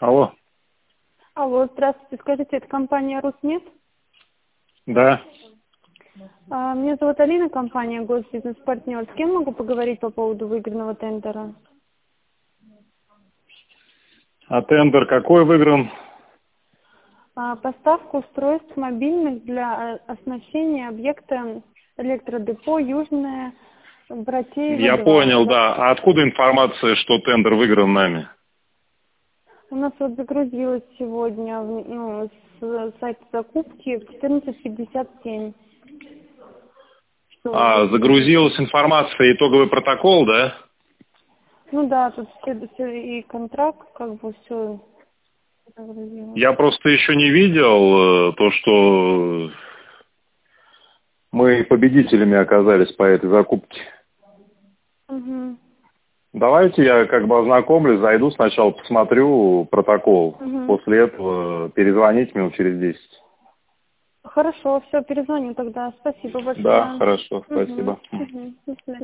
Алло. Алло, здравствуйте. Скажите, это компания «Русмет»? Да. Меня зовут Алина, компания «Госбизнес-партнер». С кем могу поговорить по поводу выигранного тендера? А тендер какой выигран? Поставка устройств мобильных для оснащения объекта электродепо «Южное» Братеево 2. Я понял, да. А откуда информация, что тендер выигран нами? У нас вот загрузилось сегодня с сайта закупки в 14:57. Загрузилась информация, итоговый протокол, да? Ну да, тут все и контракт, как бы все загрузилось. Я просто еще не видел то, что мы победителями оказались по этой закупке. Угу. Давайте я как бы ознакомлюсь, зайду сначала, посмотрю протокол. Угу. После этого перезвонить минут через 10. Хорошо, все, перезвоню тогда. Спасибо большое. Да, хорошо, Угу. спасибо. Угу. До свидания.